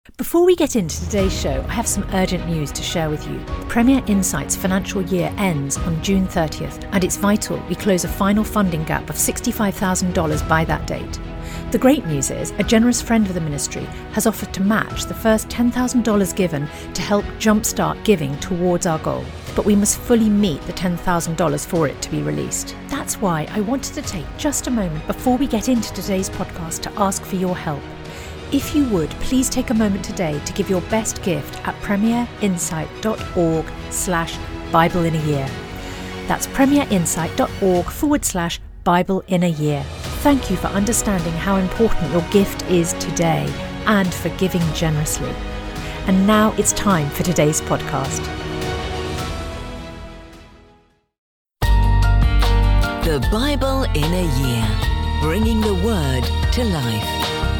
Before we get into today's show, I have some urgent news to share with you. Premier Insight's financial year ends on June 30th, and it's vital we close a final funding gap of $65,000 by that date. The great news is, a generous friend of the ministry has offered to match the first $10,000 given to help jumpstart giving towards our goal. But we must fully meet the $10,000 for it to be released. That's why I wanted to take just a moment before we get into today's podcast to ask for your help. If you would, please take a moment today to give your best gift at premierinsight.org/Bible in a year. That's premierinsight.org/Bible in a year. Thank you for understanding how important your gift is today and for giving generously. And now it's time for today's podcast. The Bible in a Year, bringing the Word to life.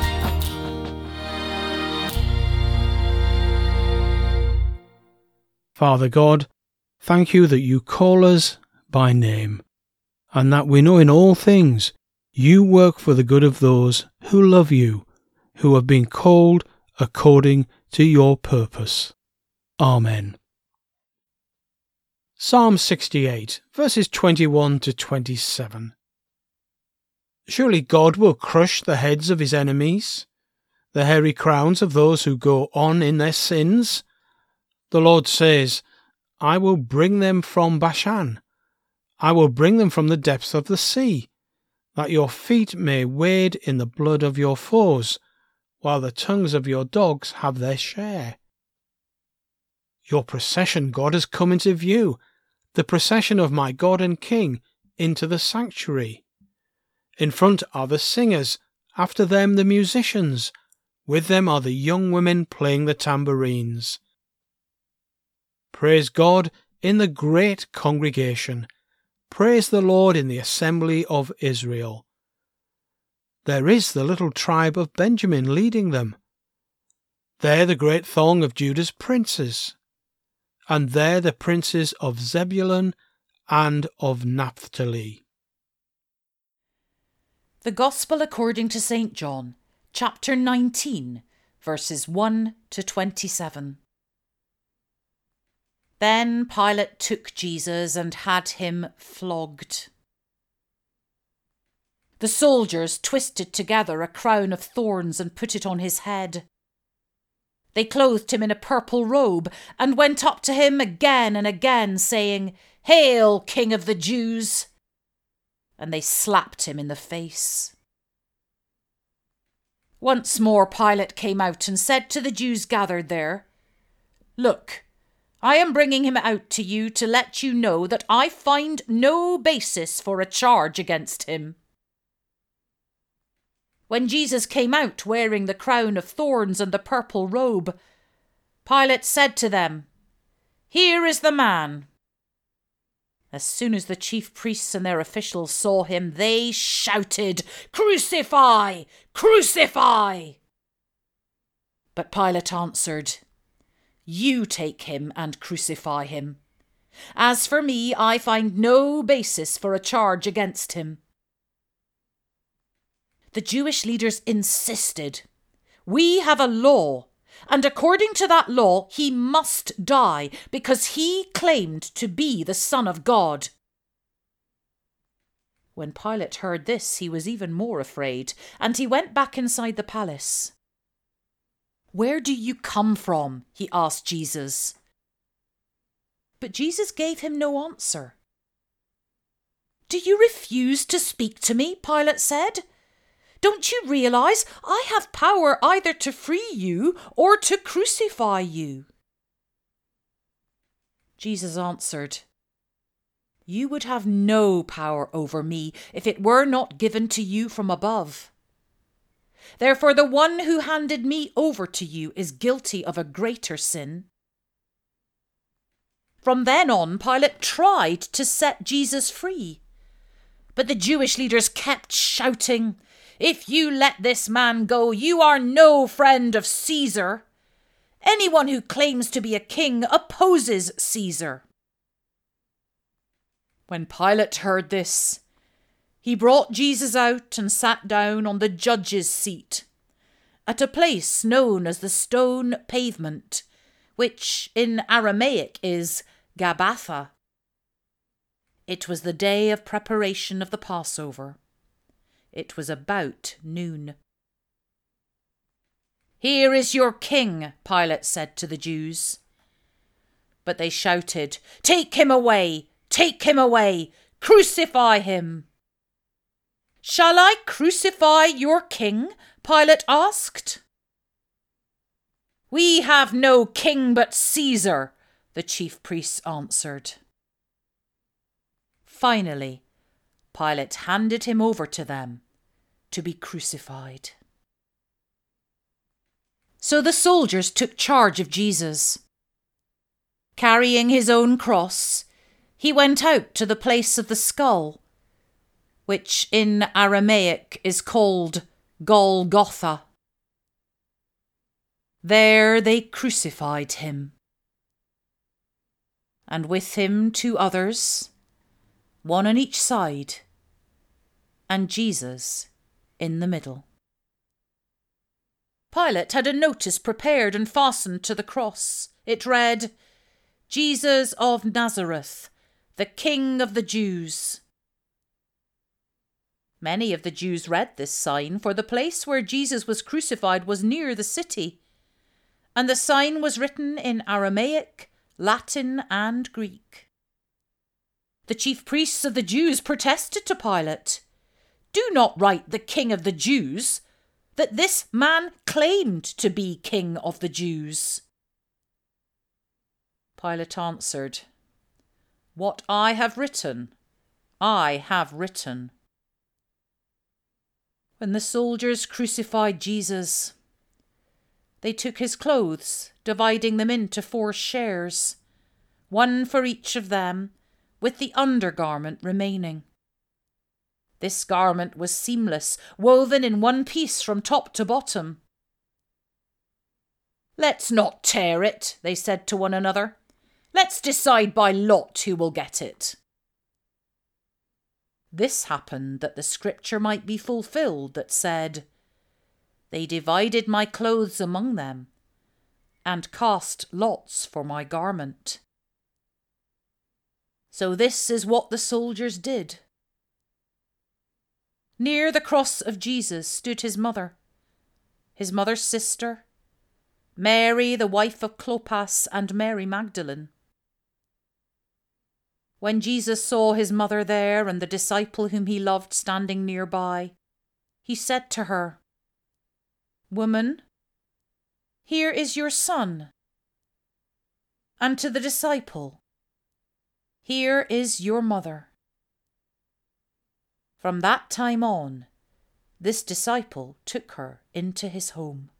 Father God, thank you that you call us by name, and that we know in all things you work for the good of those who love you, who have been called according to your purpose. Amen. Psalm 68, verses 21 to 27. Surely God will crush the heads of his enemies, the hairy crowns of those who go on in their sins. The Lord says, I will bring them from Bashan. I will bring them from the depths of the sea, that your feet may wade in the blood of your foes, while the tongues of your dogs have their share. Your procession, God, has come into view, the procession of my God and King into the sanctuary. In front are the singers, after them the musicians, with them are the young women playing the tambourines. Praise God in the great congregation. Praise the Lord in the assembly of Israel. There is the little tribe of Benjamin leading them. There the great throng of Judah's princes. And there the princes of Zebulun and of Naphtali. The Gospel according to St. John, chapter 19, verses 1 to 27. Then Pilate took Jesus and had him flogged. The soldiers twisted together a crown of thorns and put it on his head. They clothed him in a purple robe and went up to him again and again, saying, Hail, King of the Jews! And they slapped him in the face. Once more Pilate came out and said to the Jews gathered there, Look, I am bringing him out to you to let you know that I find no basis for a charge against him. When Jesus came out wearing the crown of thorns and the purple robe, Pilate said to them, Here is the man. As soon as the chief priests and their officials saw him, they shouted, Crucify! Crucify! But Pilate answered, You take him and crucify him. As for me, I find no basis for a charge against him. The Jewish leaders insisted, We have a law, and according to that law, he must die because he claimed to be the Son of God. When Pilate heard this, he was even more afraid, and he went back inside the palace. Where do you come from? He asked Jesus. But Jesus gave him no answer. Do you refuse to speak to me? Pilate said. Don't you realize I have power either to free you or to crucify you? Jesus answered, You would have no power over me if it were not given to you from above. Therefore, the one who handed me over to you is guilty of a greater sin. From then on, Pilate tried to set Jesus free. But the Jewish leaders kept shouting, If you let this man go, you are no friend of Caesar. Anyone who claims to be a king opposes Caesar. When Pilate heard this, he brought Jesus out and sat down on the judge's seat. at a place known as the Stone Pavement, which in Aramaic is Gabbatha. It was the day of preparation of the Passover. It was about noon. "Here is your king," Pilate said to the Jews. But they shouted, "Take him away! Take him away! Crucify him!" "Shall I crucify your king?" Pilate asked. "We have no king but Caesar," the chief priests answered. Finally, Pilate handed him over to them to be crucified. So the soldiers took charge of Jesus. Carrying his own cross, he went out to the place of the skull, which in Aramaic is called Golgotha. There they crucified him, and with him 2 others, one on each side, and Jesus in the middle. Pilate had a notice prepared and fastened to the cross. It read, "Jesus of Nazareth, the King of the Jews." Many of the Jews read this sign, for the place where Jesus was crucified was near the city, and the sign was written in Aramaic, Latin, and Greek. The chief priests of the Jews protested to Pilate, "Do not write the King of the Jews, that this man claimed to be King of the Jews." Pilate answered, "What I have written, I have written." When the soldiers crucified Jesus, they took his clothes, dividing them into 4 shares, one for each of them, with the undergarment remaining. This garment was seamless, woven in one piece from top to bottom. "Let's not tear it," they said to one another. "Let's decide by lot who will get it." This happened that the scripture might be fulfilled that said, "They divided my clothes among them, and cast lots for my garment." So this is what the soldiers did. Near the cross of Jesus stood his mother's sister, Mary, the wife of Clopas, and Mary Magdalene. When Jesus saw his mother there and the disciple whom he loved standing nearby, he said to her, "Woman, here is your son." And to the disciple, "Here is your mother." From that time on, this disciple took her into his home.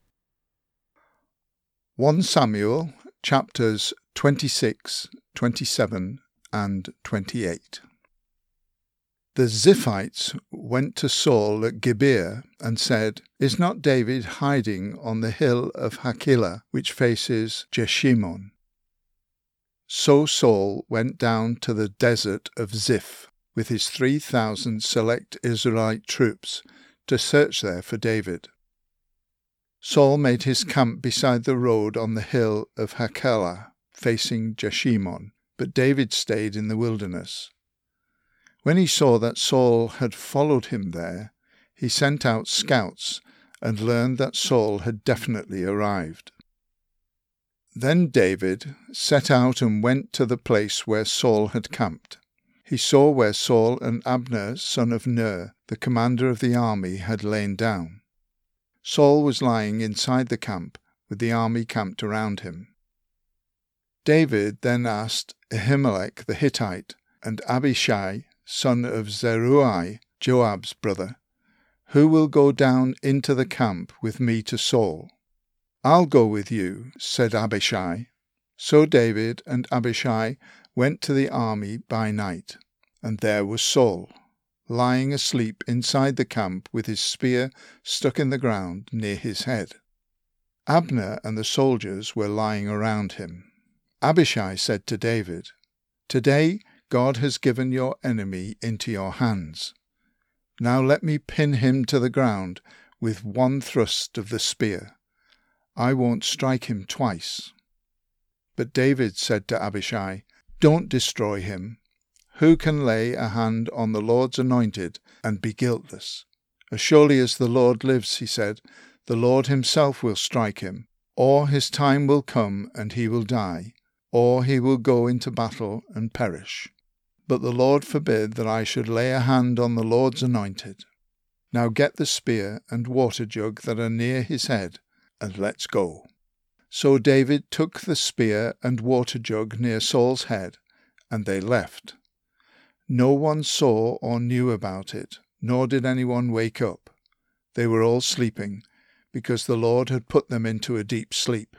1 Samuel chapters 26, 27 and 28. The Ziphites went to Saul at Gibeah and said, "Is not David hiding on the hill of Hachilah, which faces Jeshimon?" So Saul went down to the desert of Ziph with his 3,000 select Israelite troops to search there for David. Saul made his camp beside the road on the hill of Hachilah, facing Jeshimon, but David stayed in the wilderness. When he saw that Saul had followed him there, he sent out scouts and learned that Saul had definitely arrived. Then David set out and went to the place where Saul had camped. He saw where Saul and Abner, son of Ner, the commander of the army, had lain down. Saul was lying inside the camp, with the army camped around him. David then asked Ahimelech the Hittite and Abishai, son of Zeruiah, Joab's brother, "Who will go down into the camp with me to Saul?" "I'll go with you," said Abishai. So David and Abishai went to the army by night, and there was Saul, lying asleep inside the camp with his spear stuck in the ground near his head. Abner and the soldiers were lying around him. Abishai said to David, "Today God has given your enemy into your hands. Now let me pin him to the ground with one thrust of the spear. I won't strike him twice." But David said to Abishai, "Don't destroy him. Who can lay a hand on the Lord's anointed and be guiltless? As surely as the Lord lives," he said, "the Lord himself will strike him, or his time will come and he will die, or he will go into battle and perish. But the Lord forbid that I should lay a hand on the Lord's anointed. Now get the spear and water jug that are near his head, and let's go." So David took the spear and water jug near Saul's head, and they left. No one saw or knew about it, nor did anyone wake up. They were all sleeping, because the Lord had put them into a deep sleep.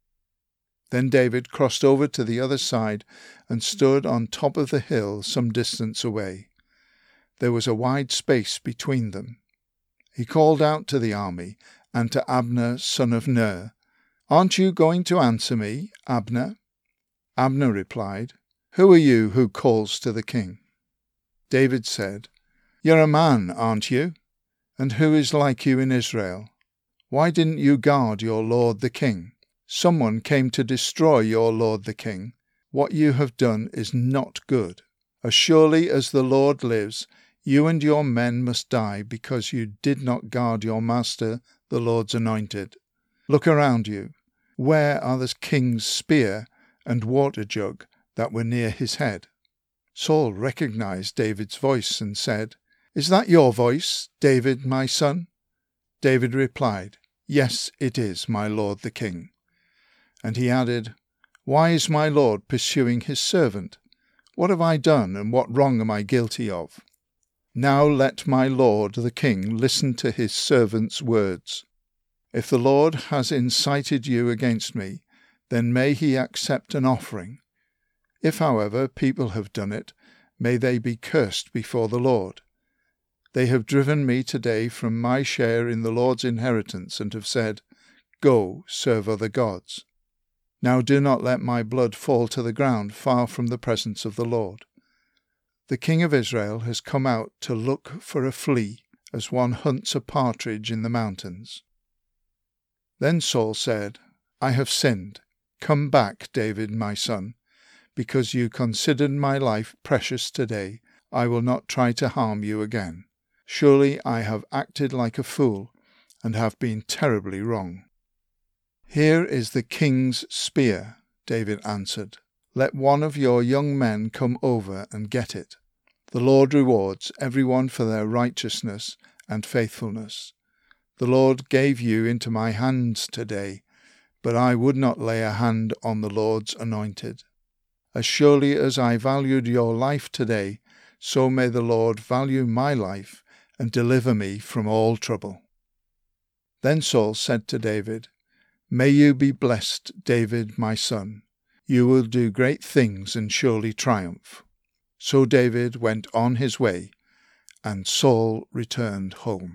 Then David crossed over to the other side and stood on top of the hill some distance away. There was a wide space between them. He called out to the army and to Abner, son of Ner, "Aren't you going to answer me, Abner?" Abner replied, "Who are you who calls to the king?" David said, "You're a man, aren't you? And who is like you in Israel? Why didn't you guard your lord the king? Someone came to destroy your lord the king. What you have done is not good. As surely as the Lord lives, you and your men must die because you did not guard your master, the Lord's anointed. Look around you. Where are the king's spear and water jug that were near his head?" Saul recognized David's voice and said, "Is that your voice, David, my son?" David replied, "Yes, it is, my lord the king." And he added, "Why is my lord pursuing his servant? What have I done, and what wrong am I guilty of? Now let my lord the king listen to his servant's words. If the Lord has incited you against me, then may he accept an offering. If, however, people have done it, may they be cursed before the Lord. They have driven me today from my share in the Lord's inheritance and have said, 'Go, serve other gods.' Now do not let my blood fall to the ground far from the presence of the Lord. The king of Israel has come out to look for a flea, as one hunts a partridge in the mountains." Then Saul said, "I have sinned. Come back, David, my son. Because you considered my life precious today, I will not try to harm you again. Surely I have acted like a fool, and have been terribly wrong." "Here is the king's spear," David answered. "Let one of your young men come over and get it. The Lord rewards everyone for their righteousness and faithfulness. The Lord gave you into my hands today, but I would not lay a hand on the Lord's anointed. As surely as I valued your life today, so may the Lord value my life and deliver me from all trouble." Then Saul said to David, "May you be blessed, David, my son. You will do great things and surely triumph." So David went on his way, and Saul returned home.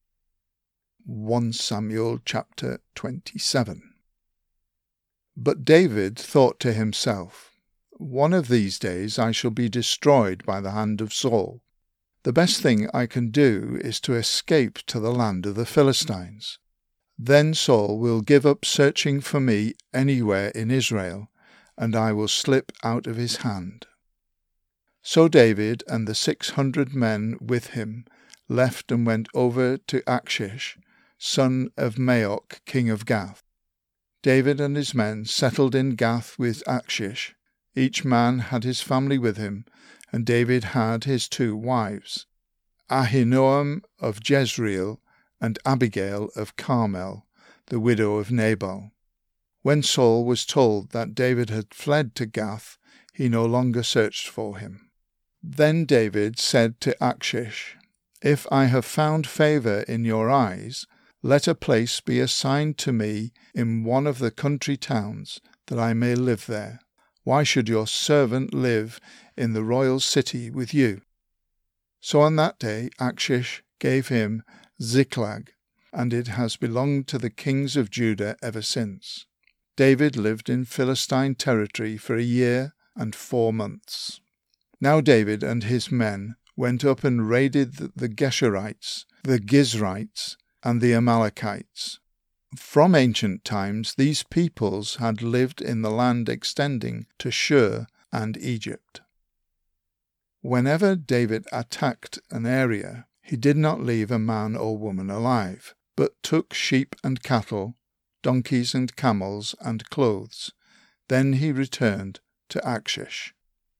1 Samuel chapter 27. But David thought to himself, "One of these days I shall be destroyed by the hand of Saul. The best thing I can do is to escape to the land of the Philistines. Then Saul will give up searching for me anywhere in Israel, and I will slip out of his hand." So David and the 600 men with him left and went over to Achish, son of Maok, king of Gath. David and his men settled in Gath with Achish. Each man had his family with him, and David had his 2 wives, Ahinoam of Jezreel and Abigail of Carmel, the widow of Nabal. When Saul was told that David had fled to Gath, he no longer searched for him. Then David said to Achish, "If I have found favor in your eyes, let a place be assigned to me in one of the country towns, that I may live there. Why should your servant live in the royal city with you?" So on that day Achish gave him Ziklag, and it has belonged to the kings of Judah ever since. David lived in Philistine territory for 1 year and 4 months. Now David and his men went up and raided the Geshurites, the Gizrites, and the Amalekites. From ancient times, these peoples had lived in the land extending to Shur and Egypt. Whenever David attacked an area, he did not leave a man or woman alive, but took sheep and cattle, donkeys and camels, and clothes. Then he returned to Achish.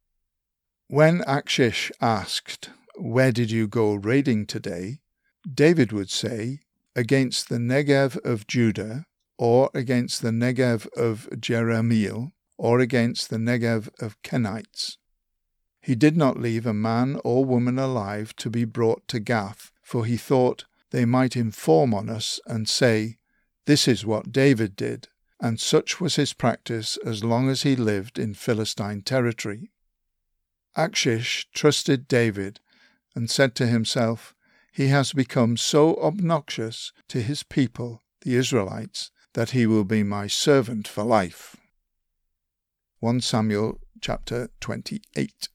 When Achish asked, "Where did you go raiding today?" David would say, "Against the Negev of Judah, or against the Negev of Jerahmeel, or against the Negev of Kenites." He did not leave a man or woman alive to be brought to Gath, for he thought they might inform on us and say, "This is what David did," and such was his practice as long as he lived in Philistine territory. Achish trusted David and said to himself, "He has become so obnoxious to his people, the Israelites, that he will be my servant for life." 1 Samuel chapter 28.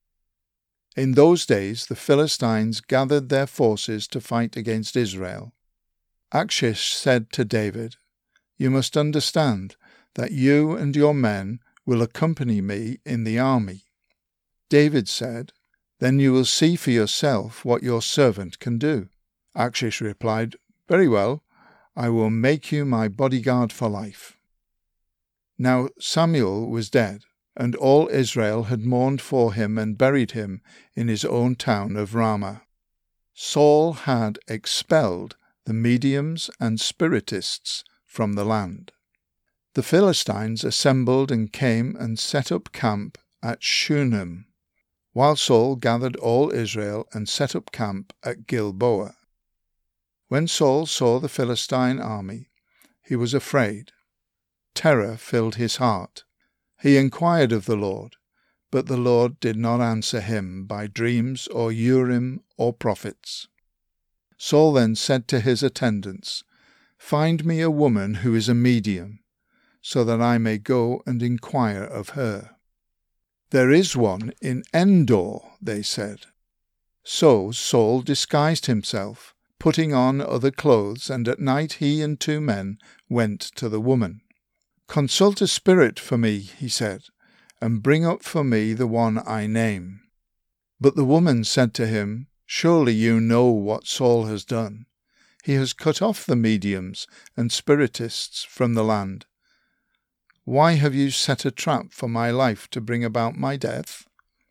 In those days the Philistines gathered their forces to fight against Israel. Achish said to David, "You must understand that you and your men will accompany me in the army." David said, "Then you will see for yourself what your servant can do." Achish replied, "Very well, I will make you my bodyguard for life." Now Samuel was dead, and all Israel had mourned for him and buried him in his own town of Ramah. Saul had expelled the mediums and spiritists from the land. The Philistines assembled and came and set up camp at Shunem, while Saul gathered all Israel and set up camp at Gilboa. When Saul saw the Philistine army, he was afraid. Terror filled his heart. He inquired of the Lord, but the Lord did not answer him by dreams or Urim or prophets. Saul then said to his attendants, "Find me a woman who is a medium, so that I may go and inquire of her." "There is one in Endor," they said. So Saul disguised himself, putting on other clothes, and at night he and 2 men went to the woman. "Consult a spirit for me," he said, "and bring up for me the one I name." But the woman said to him, "Surely you know what Saul has done. He has cut off the mediums and spiritists from the land. Why have you set a trap for my life to bring about my death?"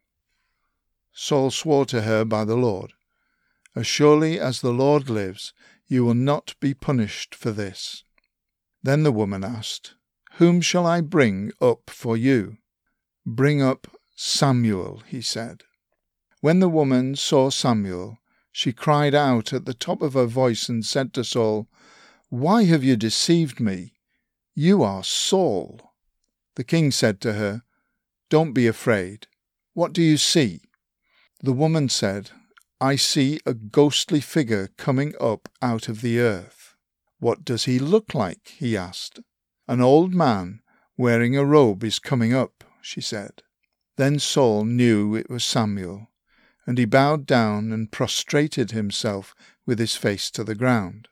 Saul swore to her by the Lord, "As surely as the Lord lives, you will not be punished for this." Then the woman asked, "Whom shall I bring up for you?" "Bring up Samuel," he said. When the woman saw Samuel, she cried out at the top of her voice and said to Saul, "Why have you deceived me? You are Saul." The king said to her, "Don't be afraid. What do you see?" The woman said, "I see a ghostly figure coming up out of the earth." "What does he look like?" he asked. "An old man wearing a robe is coming up," she said. Then Saul knew it was Samuel, and he bowed down and prostrated himself with his face to the ground.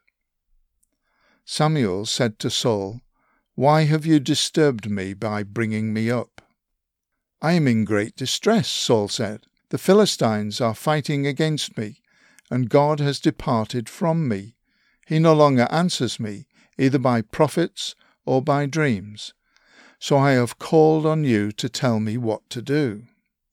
Samuel said to Saul, "Why have you disturbed me by bringing me up?" "I am in great distress," Saul said. "The Philistines are fighting against me, and God has departed from me. He no longer answers me, either by prophets or by dreams. So I have called on you to tell me what to do."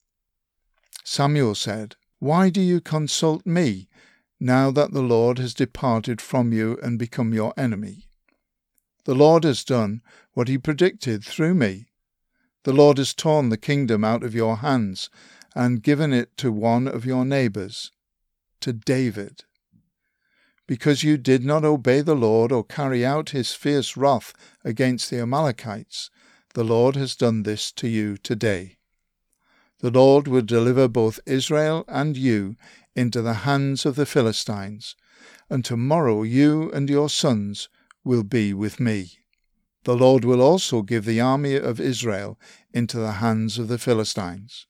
Samuel said, "Why do you consult me, now that the Lord has departed from you and become your enemy? The Lord has done what he predicted through me. The Lord has torn the kingdom out of your hands and given it to one of your neighbors, to David. Because you did not obey the Lord or carry out his fierce wrath against the Amalekites, the Lord has done this to you today. The Lord will deliver both Israel and you into the hands of the Philistines, and tomorrow you and your sons will be with me. The Lord will also give the army of Israel into the hands of the Philistines."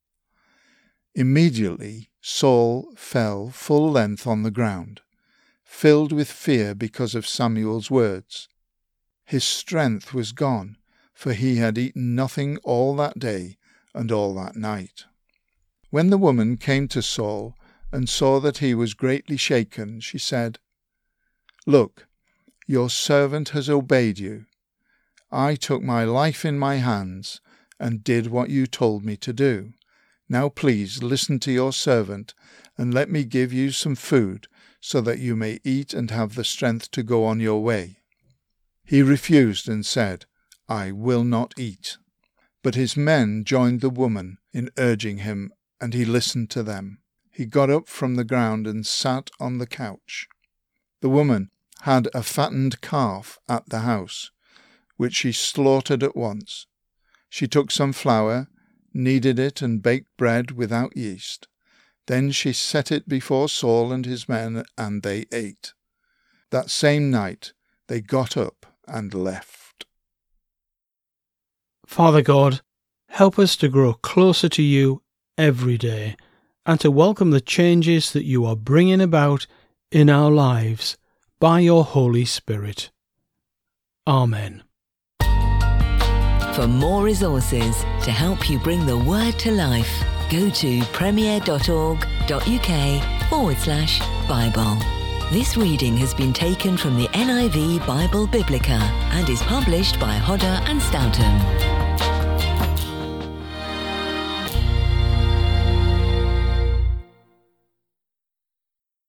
Immediately Saul fell full length on the ground, filled with fear because of Samuel's words. His strength was gone, for he had eaten nothing all that day and all that night. When the woman came to Saul and saw that he was greatly shaken, she said, "Look, your servant has obeyed you. I took my life in my hands and did what you told me to do. Now please listen to your servant and let me give you some food so that you may eat and have the strength to go on your way." He refused and said, "I will not eat." But his men joined the woman in urging him, and he listened to them. He got up from the ground and sat on the couch. The woman had a fattened calf at the house, which she slaughtered at once. She took some flour, kneaded it, and baked bread without yeast. Then she set it before Saul and his men, and they ate. That same night they got up and left. Father God, help us to grow closer to you every day and to welcome the changes that you are bringing about in our lives by your Holy Spirit. Amen. For more resources to help you bring the word to life, go to premier.org.uk/Bible. This reading has been taken from the NIV Bible Biblica and is published by Hodder and Stoughton.